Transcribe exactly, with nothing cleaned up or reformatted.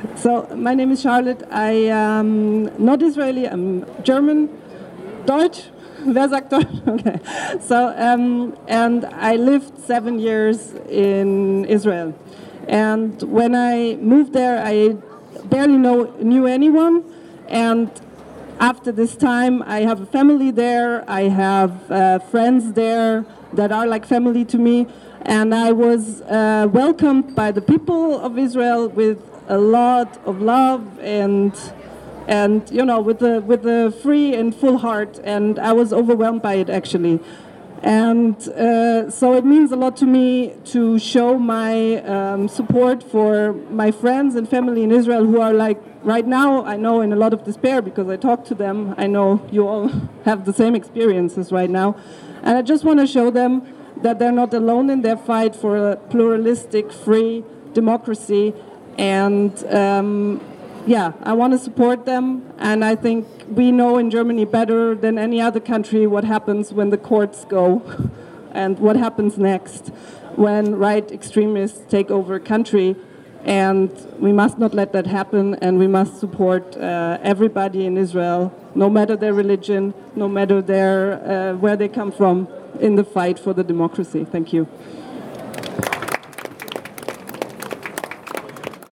So my name is Charlotte. I am not Israeli. I'm German, Deutsch. Wer sagt Deutsch? Okay. So um, and I lived seven years in Israel, and when I moved there, I barely know, knew anyone, and after this time, I have a family there. I have uh, friends there that are like family to me, and I was uh, welcomed by the people of Israel with a lot of love and and you know with a with a free and full heart, and I was overwhelmed by it actually. And uh, so it means a lot to me to show my um, support for my friends and family in Israel who are like right now, I know, in a lot of despair because I talk to them. I know you all have the same experiences right now, and I just want to show them that they're not alone in their fight for a pluralistic, free democracy. And um, yeah, I want to support them, and I think we know in Germany better than any other country what happens when the courts go and what happens next when right extremists take over a country, and we must not let that happen, and we must support uh, everybody in Israel, no matter their religion, no matter their, uh, where they come from, in the fight for the democracy. Thank you.